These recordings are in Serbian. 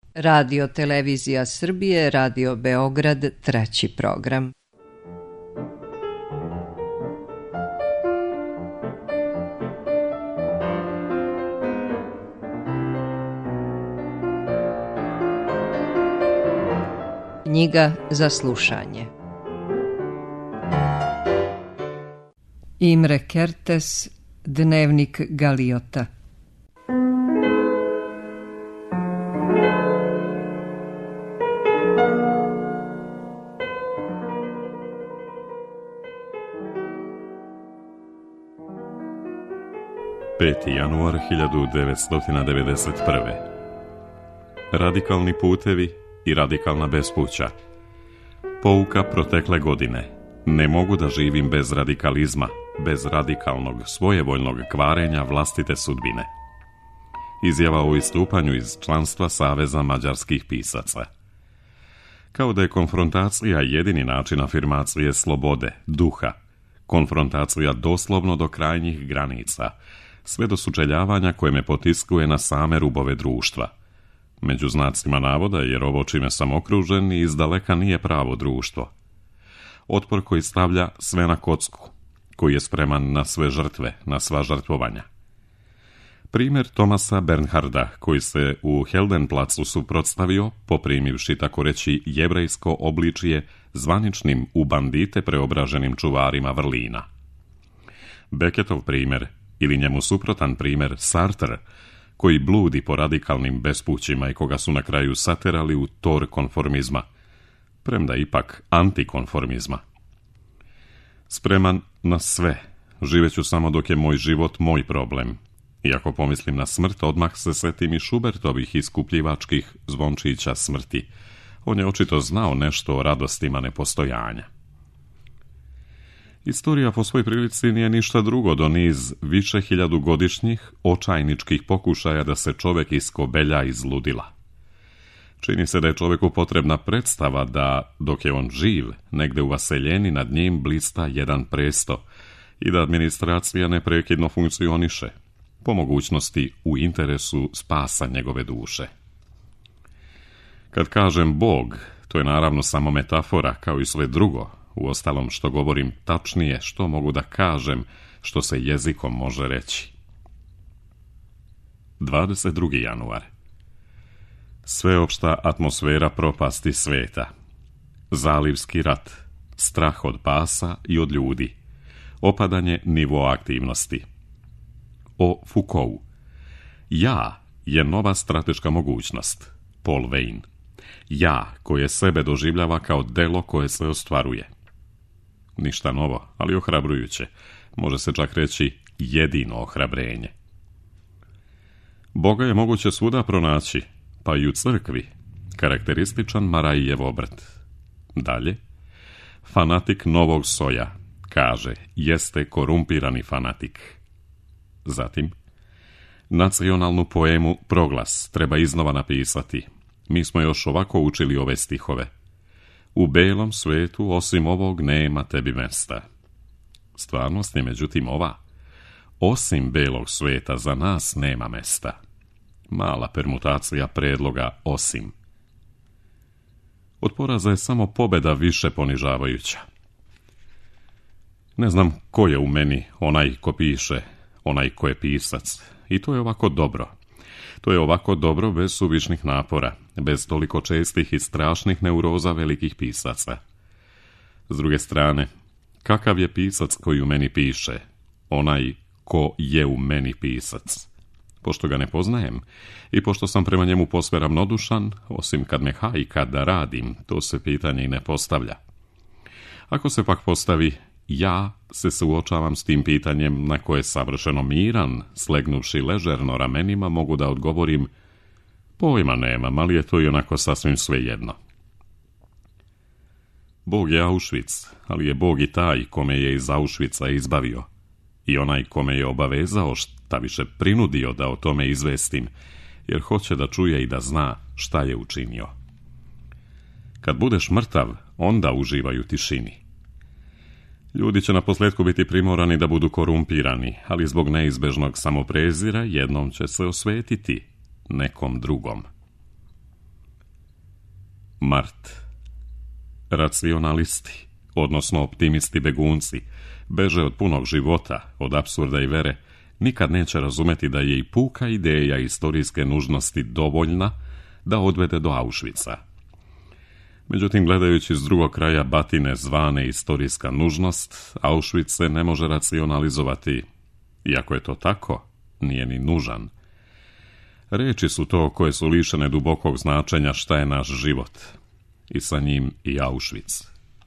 Radio Televizija Srbije, Radio Beograd, 3. program. Knjiga za slušanje. Imre Kertész, Dnevnik Galiota. Januar 1991. Radikalni putevi i radikalna bespuća. Pouka protekle godine. Ne mogu da živim bez radikalizma, bez radikalnog, svojevoljnog kvarenja vlastite sudbine. Izjava o istupanju iz članstva Saveza mađarskih pisaca. Kao da je konfrontacija jedini način afirmacije slobode, duha, konfrontacija doslovno do krajnjih granica, sve do sučeljavanja koje me potiskuje na same rubove društva. Među znacima navoda, jer ovo čime sam okružen i izdaleka nije pravo društvo. Otpor koji stavlja sve na kocku, koji je spreman na sve žrtve, na sva žrtvovanja. Primjer Thomasa Bernharda, koji se u Heldenplacu suprotstavio, poprimivši tako reći jevrejsko obličije zvaničnim u bandite preobraženim čuvarima vrlina. Becketov primjer, ili njemu suprotan primjer Sartre, koji bludi po radikalnim bespućima i koga su na kraju saterali u tor konformizma, premda ipak antikonformizma. Spreman na sve, živeću samo dok je moj život moj problem. I ako pomislim na smrt, odmah se setim i Schubertovih iskupljivačkih zvončića smrti. On je očito znao nešto o radostima nepostojanja. Istorija po svoj prilici nije ništa drugo do niz više hiljadugodišnjih očajničkih pokušaja da se čovjek iskobelja iz ludila. Čini se da je čovjeku potrebna predstava da, dok je on živ, negde u vaseljeni nad njim blista jedan presto i da administracija neprekidno funkcioniše, po mogućnosti u interesu spasa njegove duše. Kad kažem Bog, to je naravno samo metafora kao i sve drugo. Uostalom, što govorim tačnije, što mogu da kažem, što se jezikom može reći. 22. januar. Sveopšta atmosfera propasti sveta. Zalivski rat. Strah od pasa i od ljudi. Opadanje nivoa aktivnosti. O Foucault. Ja je nova strateška mogućnost. Paul Veyne. Ja koje sebe doživljava kao delo koje se ostvaruje. Ništa novo, ali ohrabrujuće. Može se čak reći jedino ohrabrenje. Boga je moguće svuda pronaći, pa i u crkvi. Karakterističan Marajijev obrt. Dalje. Fanatik novog soja, kaže, jeste korumpirani fanatik. Zatim. Nacionalnu poemu Proglas treba iznova napisati. Mi smo još ovako učili ove stihove. U belom svetu osim ovog nema tebi mesta. Stvarnost je međutim ova. Osim belog sveta za nas nema mesta. Mala permutacija predloga osim. Od poraza je samo pobjeda više ponižavajuća. Ne znam ko je u meni onaj ko piše, onaj ko je pisac. I to je ovako dobro. To je ovako dobro bez suvišnih napora, bez toliko čestih i strašnih neuroza velikih pisaca. S druge strane, kakav je pisac koji u meni piše? Onaj ko je u meni pisac. Pošto ga ne poznajem i pošto sam prema njemu posve ravnodušan, osim kad me hajka da radim, to se pitanje i ne postavlja. Ako se pak postavi, ja se suočavam s tim pitanjem na koje savršeno miran, slegnuvši ležerno ramenima, mogu da odgovorim: pojma nemam, ali je to i onako sasvim svejedno. Bog je Auschwitz, ali je Bog i taj kome je iz Auschwitza izbavio. I onaj kome je obavezao, šta više prinudio da o tome izvestim, jer hoće da čuje i da zna šta je učinio. Kad budeš mrtav, onda uživaj u tišini. Ljudi će naposljetku biti primorani da budu korumpirani, ali zbog neizbežnog samoprezira jednom će se osvetiti nekom drugom. Mart. Racionalisti, odnosno optimisti begunci, beže od punog života, od apsurda i vere, nikad neće razumeti da je i puka ideja istorijske nužnosti dovoljna da odvede do Auschwitza. Međutim, gledajući s drugog kraja batine zvane istorijska nužnost, Auschwitz se ne može racionalizovati. Iako je to tako, nije ni nužan. Reči su to koje su lišene dubokog značenja šta je naš život. I sa njim i Auschwitz.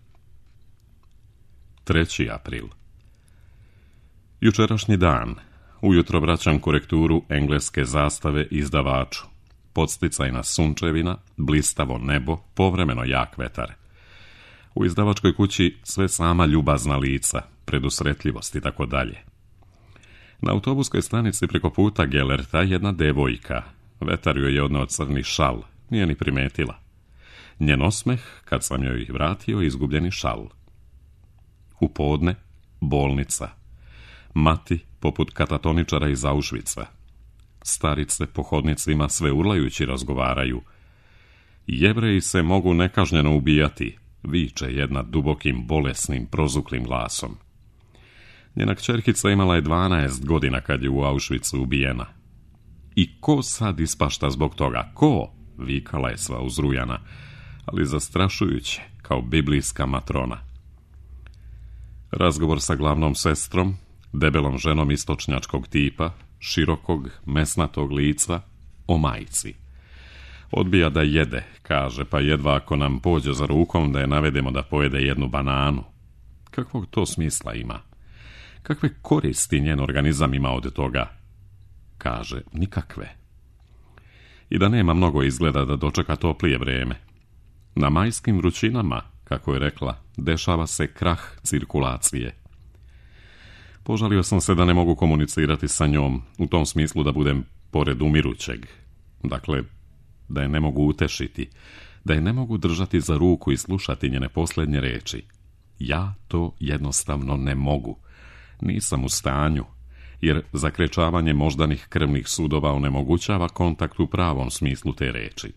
3. april. Jučerašnji dan. Ujutro vraćam korekturu engleske zastave izdavaču. Podsticajna sunčevina, blistavo nebo, povremeno jak vetar. U izdavačkoj kući sve sama ljubazna lica, predusretljivost i tako dalje. Na autobuskoj stanici preko puta Gellerta jedna devojka. Vetar joj je odneo crni šal, nije ni primetila. Njen osmeh, kad sam joj vratio, izgubljeni šal. U podne, bolnica. Mati, poput katatoničara iz Auschwitza. Starice po hodnicima sve urlajući razgovaraju. Jevreji se mogu nekažnjeno ubijati, viče jedna dubokim, bolesnim, prozuklim glasom. Njena kćerkica imala je 12 godina kad je u Auschwitzu ubijena. I ko sad ispašta zbog toga? Ko? Vikala je sva uzrujana, ali zastrašujuće, kao biblijska matrona. Razgovor sa glavnom sestrom, debelom ženom istočnjačkog tipa, širokog, mesnatog lica, o majci. Odbija da jede, kaže, pa jedva ako nam pođe za rukom da je navedemo da pojede jednu bananu. Kakvog to smisla ima? Kakve koristi njen organizam ima od toga? Kaže, nikakve. I da nema mnogo izgleda da dočeka toplije vrijeme. Na majskim vrućinama, kako je rekla, dešava se krah cirkulacije. Požalio sam se da ne mogu komunicirati sa njom, u tom smislu da budem pored umirućeg. Dakle, da je ne mogu utešiti, da je ne mogu držati za ruku i slušati njene posljednje reči. Ja to jednostavno ne mogu. Nisam u stanju, jer zakrečavanje moždanih krvnih sudova onemogućava kontakt u pravom smislu te reči.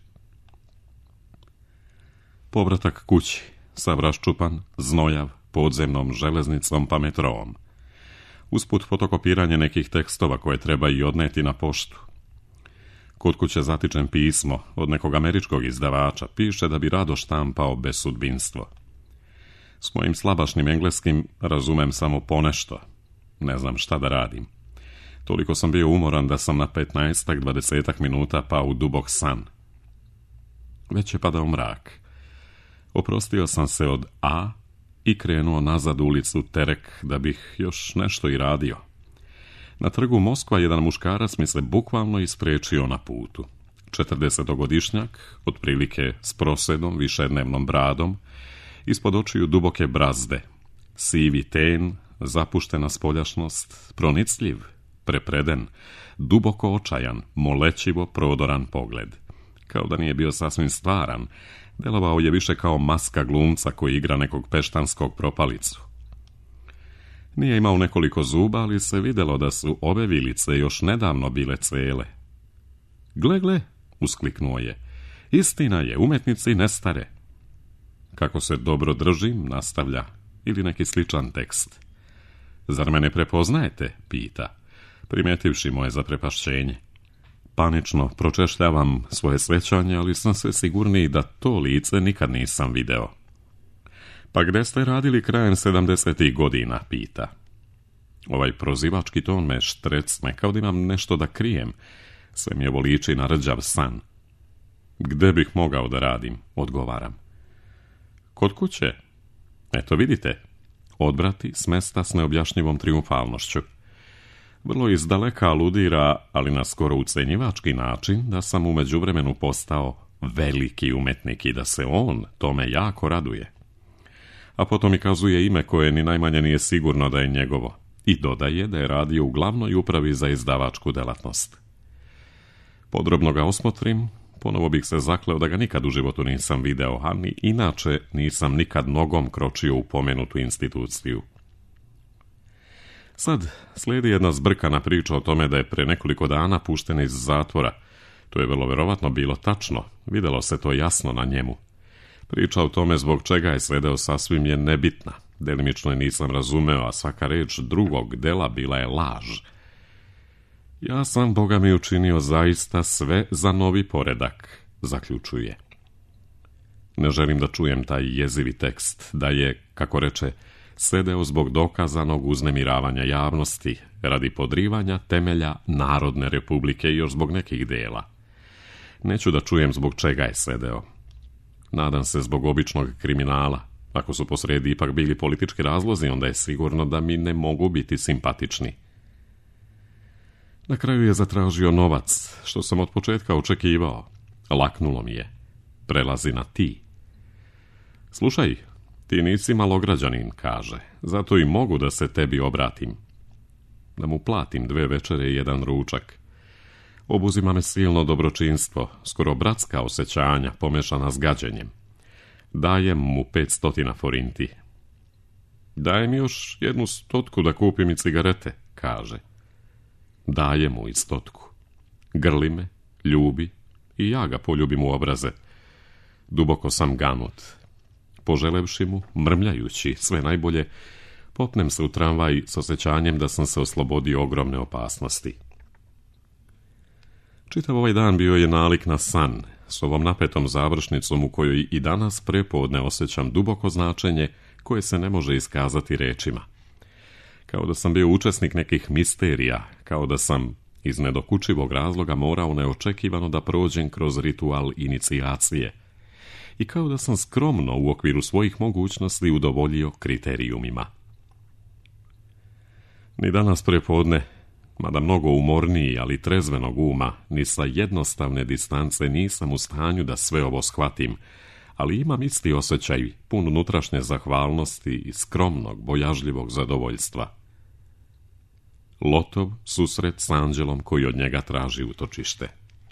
Povratak kući, sav raščupan, znojav, podzemnom železnicom pa metroom. Usput fotokopiranje nekih tekstova koje treba i odneti na poštu. Kod kuće zatičem pismo od nekog američkog izdavača, piše da bi rado štampao bezsudbinstvo. S mojim slabašnim engleskim razumem samo ponešto. Ne znam šta da radim. Toliko sam bio umoran da sam na 15-20 minuta pao u dubok san. Već je padao mrak. Oprostio sam se od A i krenuo nazad ulicu Terek da bih još nešto i radio. Na trgu Moskva jedan muškarac mi se bukvalno isprečio na putu. 40-godišnjak, otprilike s prosedom, višednevnom bradom, ispod očiju duboke brazde, sivi ten, zapuštena spoljašnost, pronicljiv, prepreden, duboko očajan, molećivo prodoran pogled. Kao da nije bio sasvim stvaran, delovao je više kao maska glumca koji igra nekog peštanskog propalicu. Nije imao nekoliko zuba, ali se vidjelo da su ove vilice još nedavno bile cele. Gle, gle, uskliknuo je. Istina je, umetnici ne stare. Kako se dobro držim, nastavlja, ili neki sličan tekst. Zar me ne prepoznajete, pita, primetivši moje zaprepašćenje. Panično pročešljavam svoje srećanje, ali sam sve sigurniji da to lice nikad nisam video. Pa gde ste radili krajem 70-ih godina, pita. Ovaj prozivački ton me štrecne, kao da imam nešto da krijem. Sve mi ovo liči na rđav san. Gde bih mogao da radim, odgovaram. Kod kuće. Eto vidite, odbrati s mesta s neobjašnjivom triumfalnošću. Vrlo izdaleka aludira, ali na skoro ucenjivački način, da sam u međuvremenu postao veliki umetnik i da se on tome jako raduje. A potom i kazuje ime koje ni najmanje nije sigurno da je njegovo i dodaje da je radio u glavnoj upravi za izdavačku delatnost. Podrobno ga osmotrim, ponovo bih se zakleo da ga nikad u životu nisam video, a ni inače nisam nikad nogom kročio u pomenutu instituciju. Sad slijedi jedna zbrkana priča o tome da je pre nekoliko dana pušten iz zatvora. To je vrlo verovatno bilo tačno, vidjelo se to jasno na njemu. Priča o tome zbog čega je sedeo sasvim je nebitna. Delimično je nisam razumeo, a svaka reč drugog dela bila je laž. Ja sam, Boga mi, učinio zaista sve za novi poredak, zaključuje. Ne želim da čujem taj jezivi tekst, da je, kako reče, sedeo zbog dokazanog uznemiravanja javnosti, radi podrivanja temelja Narodne republike i još zbog nekih dela. Neću da čujem zbog čega je sedeo. Nadam se zbog običnog kriminala. Ako su posredi ipak bili politički razlozi, onda je sigurno da mi ne mogu biti simpatični. Na kraju je zatražio novac, što sam od početka očekivao. Laknulo mi je. Prelazi na ti. Slušaj, ti nisi malograđanin, kaže, zato i mogu da se tebi obratim. Da mu platim 2 večere i 1 ručak. Obuzima me silno dobročinstvo, skoro bratska osjećanja pomešana s gađenjem. Dajem mu 500 forinti. Dajem još 100 da kupim i cigarete, kaže. Dajem mu i 100. Grli me, ljubi i ja ga poljubim u obraze. Duboko sam ganut. Poželevši mu, mrmljajući sve najbolje, popnem se u tramvaj s osjećanjem da sam se oslobodio ogromne opasnosti. Čitav ovaj dan bio je nalik na san, s ovom napetom završnicom u kojoj i danas prepodne osjećam duboko značenje koje se ne može iskazati rečima. Kao da sam bio učesnik nekih misterija, kao da sam iz nedokučivog razloga morao neočekivano da prođem kroz ritual inicijacije i kao da sam skromno u okviru svojih mogućnosti udovoljio kriterijumima. Ni danas prepodne, mada mnogo umorniji, ali trezvenog uma, ni sa jednostavne distance nisam u stanju da sve ovo shvatim, ali imam isti osjećaj, pun unutrašnje zahvalnosti i skromnog, bojažljivog zadovoljstva. Lotov susret s anđelom koji od njega traži utočište.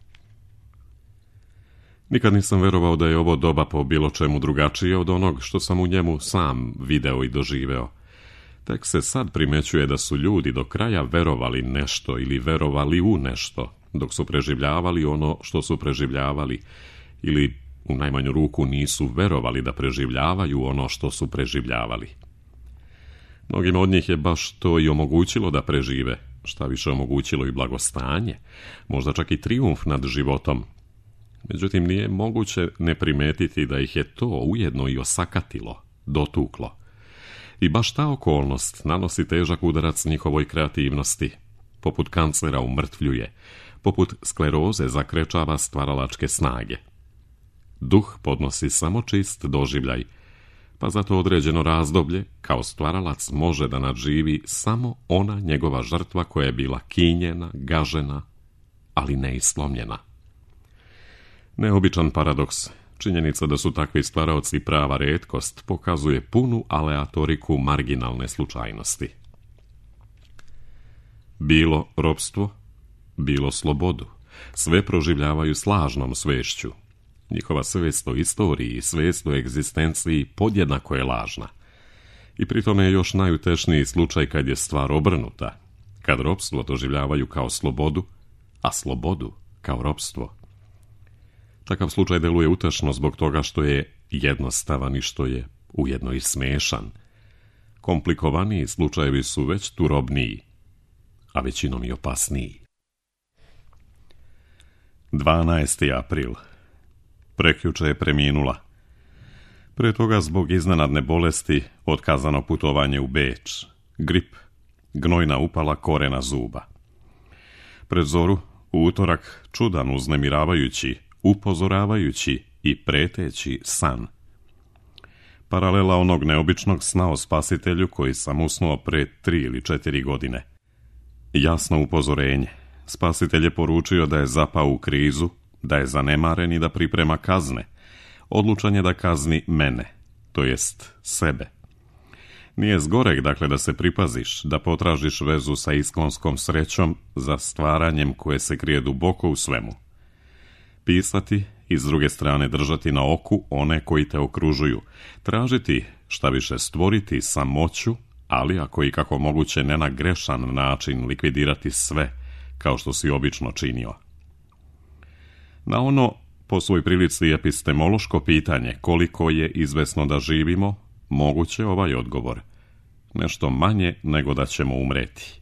Nikad nisam verovao da je ovo doba po bilo čemu drugačije od onog što sam u njemu sam video i doživeo. Tek se sad primećuje da su ljudi do kraja verovali nešto ili verovali u nešto, dok su preživljavali ono što su preživljavali, ili u najmanju ruku nisu verovali da preživljavaju ono što su preživljavali. Mnogim od njih je baš to i omogućilo da prežive, šta više omogućilo i blagostanje, možda čak i trijumf nad životom. Međutim, nije moguće ne primetiti da ih je to ujedno i osakatilo, dotuklo. I baš ta okolnost nanosi težak udarac njihovoj kreativnosti. Poput kancera umrtvljuje, poput skleroze zakrečava stvaralačke snage. Duh podnosi samo čist doživljaj, pa zato određeno razdoblje, kao stvaralac, može da nadživi samo ona njegova žrtva koja je bila kinjena, gažena, ali ne i slomljena. Neobičan paradoks, činjenica da su takvi stvaraoci prava retkost, pokazuje punu aleatoriku marginalne slučajnosti. Bilo ropstvo, bilo slobodu, sve proživljavaju s lažnom svešću. Njihova svest o istoriji i svest o egzistenciji podjednako je lažna. I pritome je još najutešniji slučaj kad je stvar obrnuta, kad ropstvo doživljavaju kao slobodu, a slobodu kao ropstvo. Takav slučaj deluje utešno zbog toga što je jednostavan i što je ujedno i smešan. Komplikovaniji slučajevi su već turobniji, a većinom i opasniji. 12. april. Prekjuče je preminula. Pre toga zbog iznenadne bolesti otkazano putovanje u Beč. Grip, gnojna upala korena zuba. Pred zoru, u utorak, čudan, uznemiravajući, upozoravajući i preteći san. Paralela onog neobičnog sna o spasitelju koji sam usnuo pre 3 ili 4 godine. Jasno upozorenje. Spasitelj je poručio da je zapao u krizu, da je zanemaren i da priprema kazne. Odlučan je da kazni mene, to jest sebe. Nije zgoreg, dakle, da se pripaziš, da potražiš vezu sa iskonskom srećom za stvaranjem koje se krije duboko u svemu. Pisati i s druge strane držati na oku one koji te okružuju, tražiti, šta više stvoriti samoću, ali ako i kako moguće ne na grešan način likvidirati sve, kao što si obično činio. Na ono Po svoj prilici epistemološko pitanje koliko je izvesno da živimo, moguće ovaj odgovor. Nešto manje nego da ćemo umreti.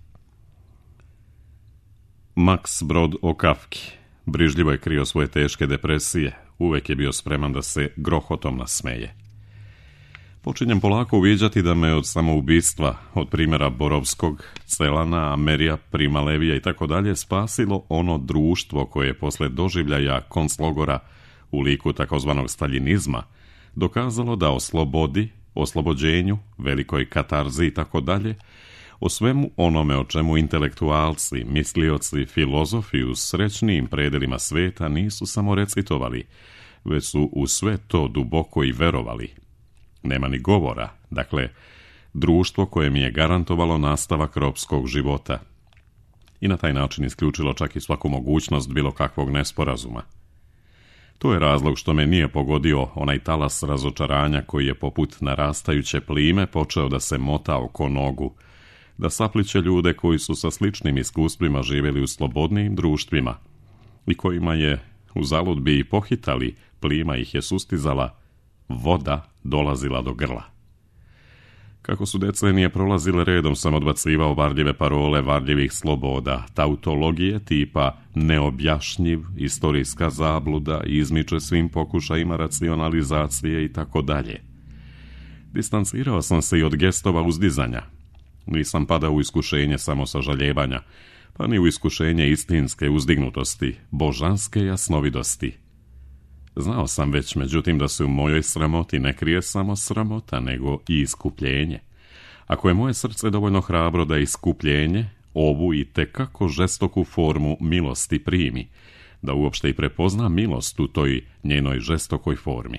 Max Brod o Kafki brižljivo je krio svoje teške depresije, uvek je bio spreman da se grohotom nasmeje. Počinjem polako uviđati da me od samoubistva, od primjera Borovskog, Celana, Amerija, Primalevija i tako dalje spasilo ono društvo koje je posle doživljaja konclogora u liku takozvanog staljinizma dokazalo da o slobodi, oslobođenju, velikoj katarzi i tako dalje, o svemu onome o čemu intelektualci, mislioci, filozofi u srećnijim predelima sveta nisu samo recitovali, već su u sve to duboko i verovali. Nema ni govora, dakle, društvo koje mi je garantovalo nastavak ropskog života i na taj način isključilo čak i svaku mogućnost bilo kakvog nesporazuma. To je razlog što me nije pogodio onaj talas razočaranja koji je poput narastajuće plime počeo da se mota oko nogu, da sapliće ljude koji su sa sličnim iskustvima živjeli u slobodnijim društvima i kojima je, uzalud bi i pohitali, plima ih je sustizala, voda dolazila do grla. Kako su decenije prolazile, redom sam odbacivao varljive parole varljivih sloboda, tautologije tipa neobjašnjiv, istorijska zabluda, izmiče svim pokušajima racionalizacije i tako dalje. Distancirao sam se i od gestova uzdizanja. Nisam padao u iskušenje samosažaljevanja, pa ni u iskušenje istinske uzdignutosti, božanske jasnovidosti. Znao sam već, međutim, da se u mojoj sramoti ne krije samo sramota, nego i iskupljenje. Ako je moje srce dovoljno hrabro da iskupljenje, ovu i tekako žestoku formu milosti primi, da uopšte i prepozna milost u toj njenoj žestokoj formi.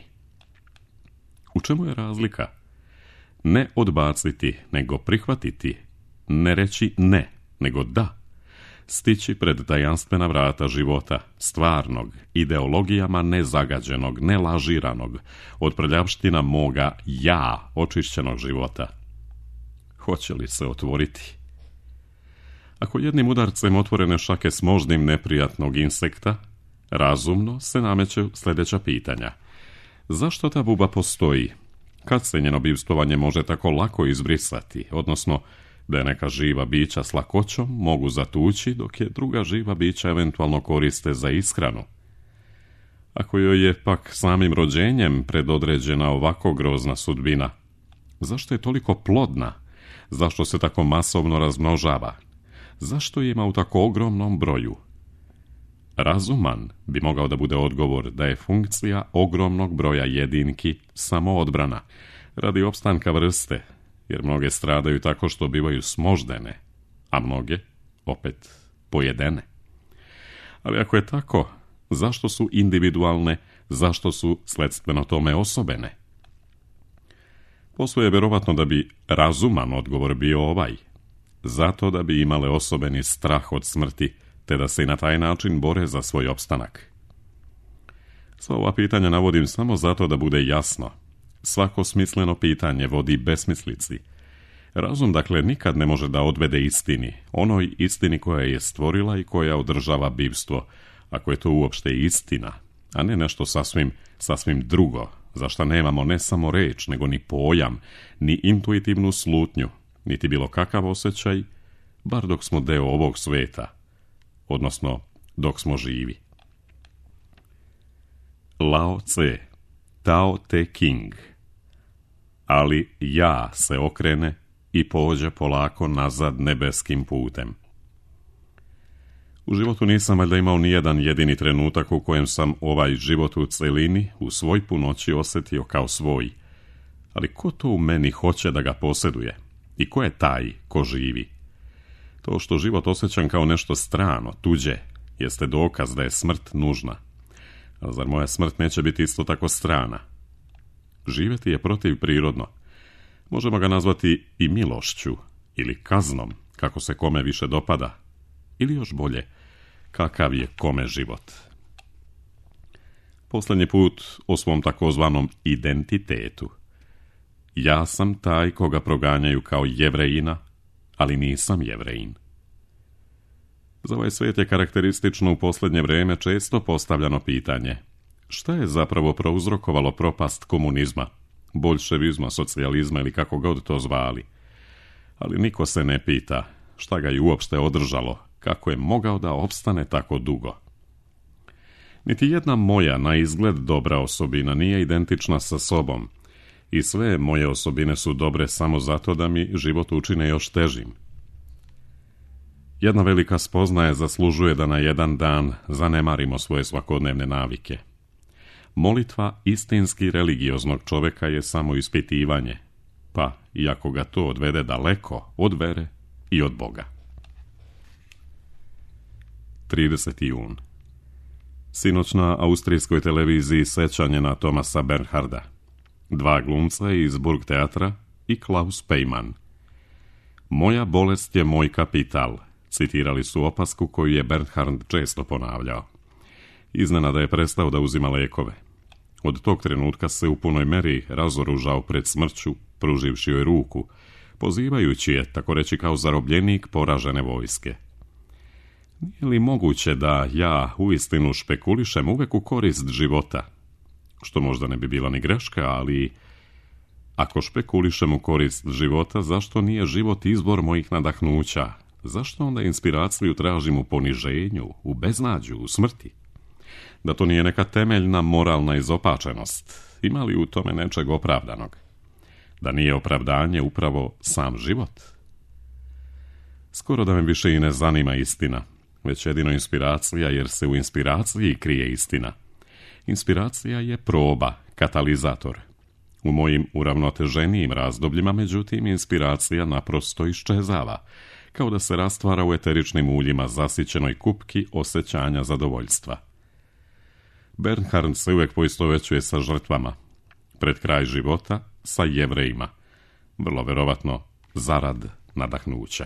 U čemu je razlika? Ne odbaciti, nego prihvatiti. Ne reći ne, nego da. Stići pred tajanstvena vrata života, stvarnog, ideologijama nezagađenog, nelažiranog, od prljavština moga ja, očišćenog života. Hoće li se otvoriti? Ako jednim udarcem otvorene šake s moždim neprijatnog insekta, razumno se nameće sljedeća pitanja. Zašto ta buba postoji? Kad se njeno bivstvovanje može tako lako izbrisati, odnosno da je neka živa bića s lakoćom mogu zatući, dok je druga živa bića eventualno koriste za ishranu. Ako joj je pak samim rođenjem predodređena ovako grozna sudbina, zašto je toliko plodna? Zašto se tako masovno razmnožava? Zašto je ima u tako ogromnom broju? Razuman bi mogao da bude odgovor da je funkcija ogromnog broja jedinki samo odbrana, radi opstanka vrste, jer mnoge stradaju tako što bivaju smoždene, a mnoge, opet, pojedene. Ali ako je tako, zašto su individualne, zašto su sledstveno tome osobene? Posve je vjerovatno da bi razuman odgovor bio ovaj, zato da bi imale osobeni strah od smrti, te da se i na taj način bore za svoj opstanak. Sva ova pitanja navodim samo zato da bude jasno. Svako smisleno pitanje vodi besmislici. Razum, dakle, nikad ne može da odvede istini, onoj istini koja je stvorila i koja održava bivstvo, ako je to uopšte istina, a ne nešto sasvim drugo, za šta nemamo ne samo reč, nego ni pojam, ni intuitivnu slutnju, niti bilo kakav osjećaj, bar dok smo deo ovog sveta, odnosno dok smo živi. Lao Tse, Tao Te King. Ali ja se okrene i pođe polako nazad nebeskim putem. U životu nisam valjda imao nijedan jedini trenutak u kojem sam ovaj život u celini u svoj punoći osjetio kao svoj. Ali ko to u meni hoće da ga posjeduje? I ko je taj ko živi? To što život osjećam kao nešto strano, tuđe, jeste dokaz da je smrt nužna. A zar moja smrt neće biti isto tako strana? Živjeti je protivprirodno. Možemo ga nazvati i milošću ili kaznom, kako se kome više dopada. Ili još bolje, kakav je kome život. Posljednji put o svom takozvanom identitetu. Ja sam taj koga proganjaju kao Jevrejina, ali nisam Jevrejin. Za ovaj svijet je karakteristično u posljednje vrijeme često postavljano pitanje: Šta je zapravo prouzrokovalo propast komunizma, boljševizma, socijalizma ili kako god to zvali? Ali niko se ne pita šta ga je uopšte održalo, kako je mogao da opstane tako dugo. Niti jedna moja na izgled dobra osobina nije identična sa sobom i sve moje osobine su dobre samo zato da mi život učine još težim. Jedna velika spoznaja zaslužuje da na jedan dan zanemarimo svoje svakodnevne navike. Molitva istinski religioznog čovjeka je samo ispitivanje, pa iako ga to odvede daleko od vere i od Boga. 30. jun. Sinoć na austrijskoj televiziji sećanje na Thomasa Bernharda, 2 glumca iz Burgteatra i Klaus Peymann. Moja bolest je moj kapital, citirali su opasku koju je Bernhard često ponavljao. Iznenada je prestao da uzima lijekove. Od tog trenutka se u punoj meri razoružao pred smrću, pruživši joj ruku, pozivajući je, tako reći, kao zarobljenik poražene vojske. Nije li moguće da ja uistinu špekulišem uvek u korist života? Što možda ne bi bila ni greška, ali ako špekulišem u korist života, zašto nije život izbor mojih nadahnuća? Zašto onda inspiraciju tražim u poniženju, u beznađu, u smrti? Da to nije neka temeljna moralna izopačenost? Ima li u tome nečeg opravdanog? Da nije opravdanje upravo sam život? Skoro da me više i ne zanima istina, već jedino inspiracija, jer se u inspiraciji krije istina. Inspiracija je proba, katalizator. U mojim uravnoteženijim razdobljima, međutim, inspiracija naprosto iščezava, kao da se rastvara u eteričnim uljima zasićenoj kupki osjećanja zadovoljstva. Bernhard se uvijek poistovećuje sa žrtvama, pred kraj života sa Jevrejima, vrlo verovatno zarad nadahnuća.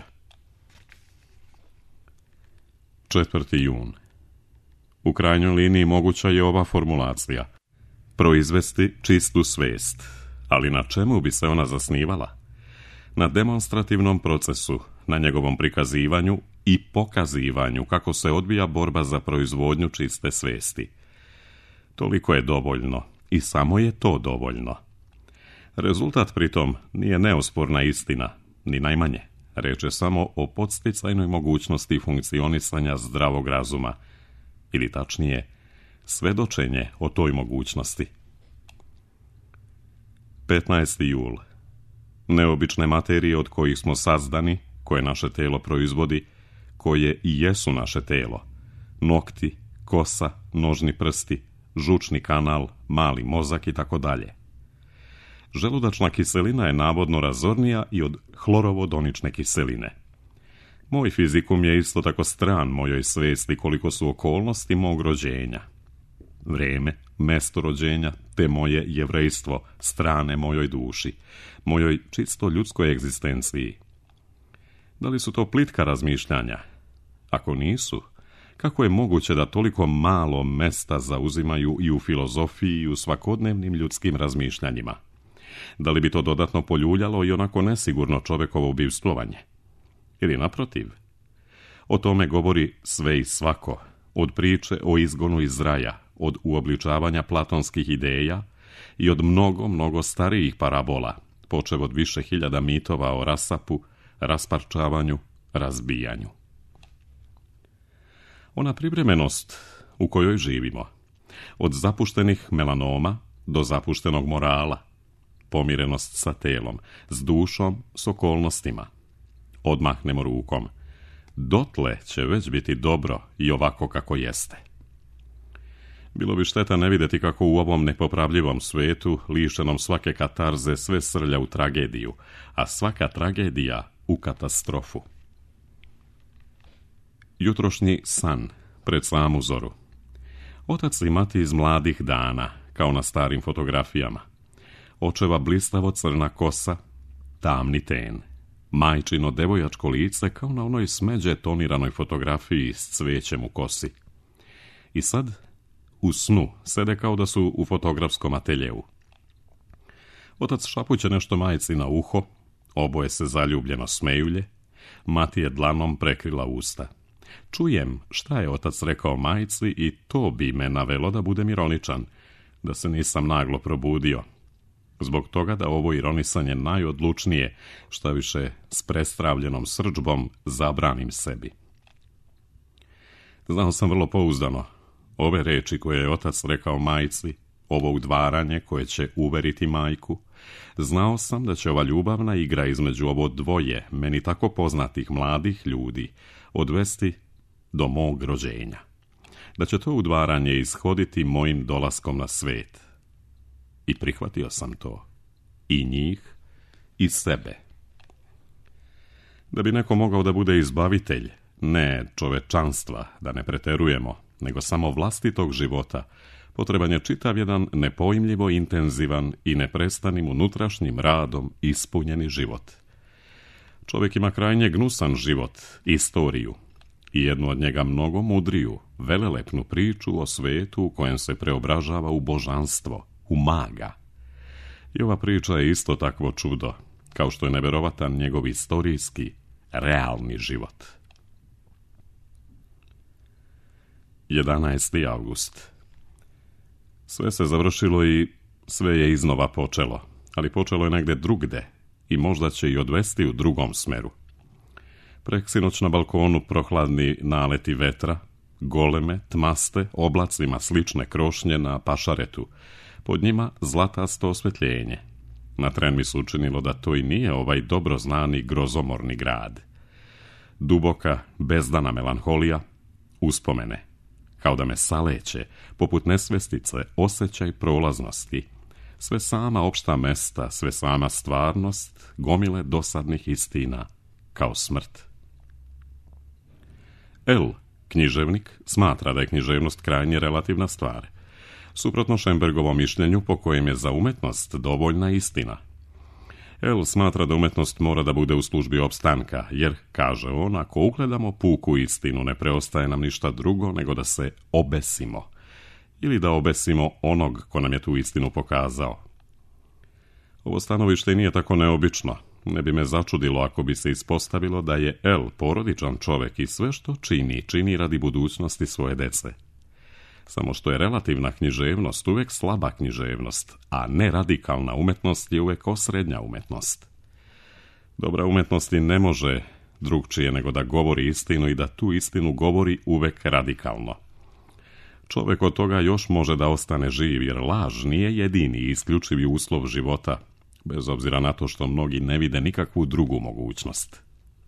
4. jun. U krajnjoj liniji moguća je ova formulacija: proizvesti čistu svest, ali na čemu bi se ona zasnivala? Na demonstrativnom procesu, na njegovom prikazivanju i pokazivanju kako se odvija borba za proizvodnju čiste svesti. Toliko je dovoljno i samo je to dovoljno. Rezultat pritom nije neosporna istina, ni najmanje. Reč je samo o podsticajnoj mogućnosti funkcionisanja zdravog razuma, ili tačnije, svedočenje o toj mogućnosti. 15. jul. Neobične materije od kojih smo sazdani, koje naše telo proizvodi, koje i jesu naše telo: nokti, kosa, nožni prsti, žučni kanal, mali mozak i tako dalje. Želudačna kiselina je navodno razornija i od hlorovodonične kiseline. Moj fizikum je isto tako stran mojoj svesti koliko su okolnosti mog rođenja. Vreme, mesto rođenja, te moje jevrejstvo strane mojoj duši, mojoj čisto ljudskoj egzistenciji. Da li su to plitka razmišljanja? Ako nisu, kako je moguće da toliko malo mesta zauzimaju i u filozofiji i u svakodnevnim ljudskim razmišljanjima? Da li bi to dodatno poljuljalo i onako nesigurno čovekovo bivstvovanje? Ili naprotiv? O tome govori sve i svako, od priče o izgonu iz raja, od uobličavanja platonskih ideja i od mnogo starijih parabola, počev od više hiljada mitova o rasapu, rasparčavanju, razbijanju. Ona privremenost u kojoj živimo, od zapuštenih melanoma do zapuštenog morala, pomirenost sa telom, s dušom, s okolnostima. Odmahnemo rukom. Dotle će već biti dobro i ovako kako jeste. Bilo bi šteta ne vidjeti kako u ovom nepopravljivom svetu, lišenom svake katarze, sve srlja u tragediju, a svaka tragedija u katastrofu. Jutrošnji san pred samu zoru. Otac i mati iz mladih dana, kao na starim fotografijama. Očeva blistavo crna kosa, tamni ten. Majčino devojačko lice kao na onoj smeđe toniranoj fotografiji s cvećem u kosi. I sad, u snu, sede kao da su u fotografskom ateljeu. Otac šapuće nešto majci na uho, oboje se zaljubljeno smejulje, mati je dlanom prekrila usta. Čujem šta je otac rekao majci i to bi me navelo da budem ironičan, da se nisam naglo probudio. Zbog toga da ovo ironisanje najodlučnije, šta više s prestravljenom srdžbom, zabranim sebi. Znao sam vrlo pouzdano, ove reči koje je otac rekao majci, ovo udvaranje koje će uveriti majku, znao sam da će ova ljubavna igra između ovo dvoje, meni tako poznatih mladih ljudi, odvesti do mog rođenja. Da će to udvaranje ishoditi mojim dolaskom na svijet. I prihvatio sam to. I njih, i sebe. Da bi neko mogao da bude izbavitelj, ne čovečanstva, da ne preterujemo, nego samo vlastitog života, potreban je čitav jedan nepojmljivo intenzivan i neprestanim unutrašnjim radom ispunjeni život. Čovjek ima krajnje gnusan život, istoriju, i jednu od njega mnogo mudriju, velelepnu priču o svetu u kojem se preobražava u božanstvo, u maga. I ova priča je isto takvo čudo, kao što je neverovatan njegov istorijski, realni život. 11. avgust. Sve se završilo i sve je iznova počelo, ali počelo je negde drugde i možda će i odvesti u drugom smeru. Preksinoć na balkonu prohladni naleti vetra, goleme, tmaste, oblacima slične krošnje na pašaretu, pod njima zlatasto osvetljenje. Na tren mi se učinilo da to i nije ovaj dobro znani grozomorni grad. Duboka, bezdana melanholija, uspomene, kao da me saleće, poput nesvestice, osjećaj prolaznosti, sve sama opšta mesta, sve sama stvarnost, gomile dosadnih istina, kao smrt. L, književnik, smatra da je književnost krajnje relativna stvar, suprotno Šembergovom mišljenju po kojem je za umetnost dovoljna istina. L smatra da umetnost mora da bude u službi opstanka, jer, kaže on, ako ugledamo puku istinu, ne preostaje nam ništa drugo nego da se obesimo, ili da obesimo onog ko nam je tu istinu pokazao. Ovo stanovište nije tako neobično. Ne bi me začudilo ako bi se ispostavilo da je L porodičan čovek i sve što čini radi budućnosti svoje dece. Samo što je relativna književnost uvek slaba književnost, a ne radikalna umetnost je uvek osrednja umetnost. Dobra umetnost i ne može drugčije nego da govori istinu i da tu istinu govori uvek radikalno. Čovek od toga još može da ostane živ, jer laž nije jedini i isključivi uslov života, bez obzira na to što mnogi ne vide nikakvu drugu mogućnost.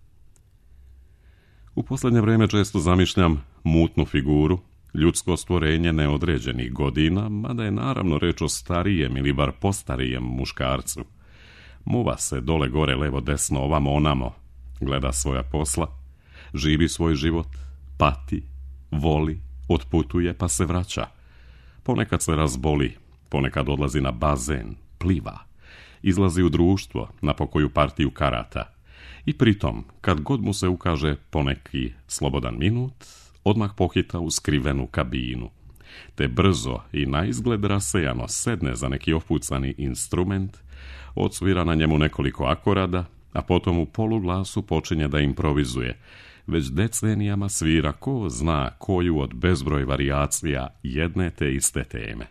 U posljednje vrijeme često zamišljam mutnu figuru, ljudsko stvorenje neodređenih godina, mada je naravno reč o starijem ili bar postarijem muškarcu. Muva se dole gore levo desno ovamo onamo, gleda svoja posla, živi svoj život, pati, voli, otputuje pa se vraća. Ponekad se razboli, ponekad odlazi na bazen, pliva, izlazi u društvo na pokoju partiju karata i pritom, kad god mu se ukaže poneki slobodan minut, odmah pohita u skrivenu kabinu, te brzo i na izgled rasejano sedne za neki opucani instrument, odsvira na njemu nekoliko akorada, a potom u poluglasu počinje da improvizuje, već decenijama svira ko zna koju od bezbroj varijacija jedne te iste teme.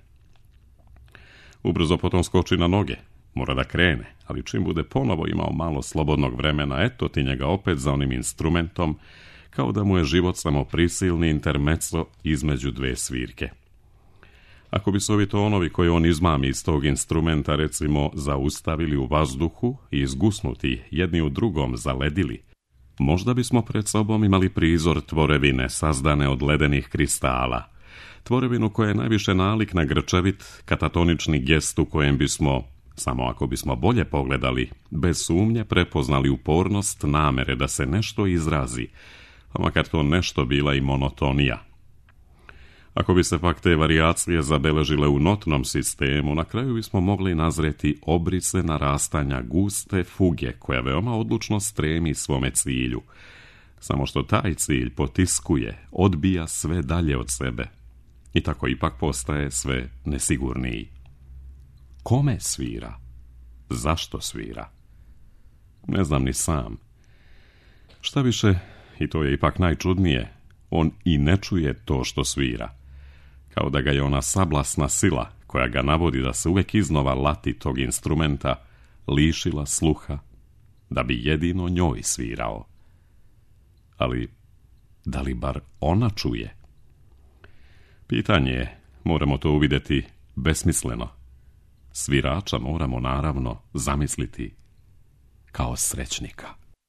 Ubrzo potom skoči na noge, mora da krene, ali čim bude ponovo imao malo slobodnog vremena, eto ti njega opet za onim instrumentom, kao da mu je život samo prisilni intermezzo između dve svirke. Ako bi se ovi tonovi koje on izmami iz tog instrumenta, recimo, zaustavili u vazduhu i izgusnuti jedni u drugom zaledili, možda bismo pred sobom imali prizor tvorevine sazdane od ledenih kristala, tvorevinu koja je najviše nalik na grčevit, katatonični gest u kojem bismo, samo ako bismo bolje pogledali, bez sumnje prepoznali upornost namere da se nešto izrazi, pa makar to nešto bila i monotonija. Ako bi se pak te varijacije zabeležile u notnom sistemu, na kraju bismo mogli nazreti obrise narastanja guste fuge koja veoma odlučno stremi svome cilju, samo što taj cilj potiskuje, odbija sve dalje od sebe i tako ipak postaje sve nesigurniji. Kome svira? Zašto svira? Ne znam ni sam. Šta više, i to je ipak najčudnije, on i ne čuje to što svira, kao da ga je ona sablasna sila koja ga navodi da se uvijek iznova lati tog instrumenta, lišila sluha, da bi jedino njoj svirao. Ali, da li bar ona čuje? Pitanje je, moramo to uvidjeti besmisleno. Svirača moramo naravno zamisliti kao srećnika.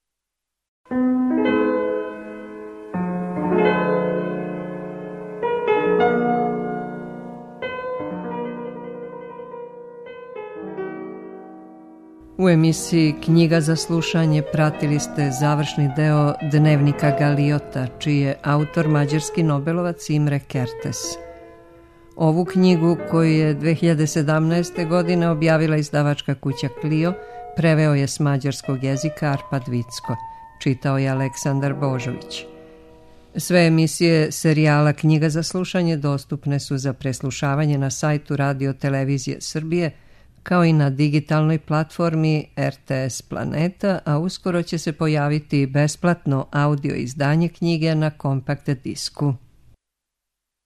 U emisiji Knjiga za slušanje pratili ste završni deo Dnevnika Galiota, čiji je autor mađarski Nobelovac Imre Kertész. Ovu knjigu, koju je 2017. godine objavila izdavačka kuća Clio, preveo je s mađarskog jezika Arpad Vicko, čitao je Aleksandar Božović. Sve emisije serijala Knjiga za slušanje dostupne su za preslušavanje na sajtu Radio Televizije Srbije, kao i na digitalnoj platformi RTS Planeta, a uskoro će se pojaviti besplatno audio izdanje knjige na kompakt disku.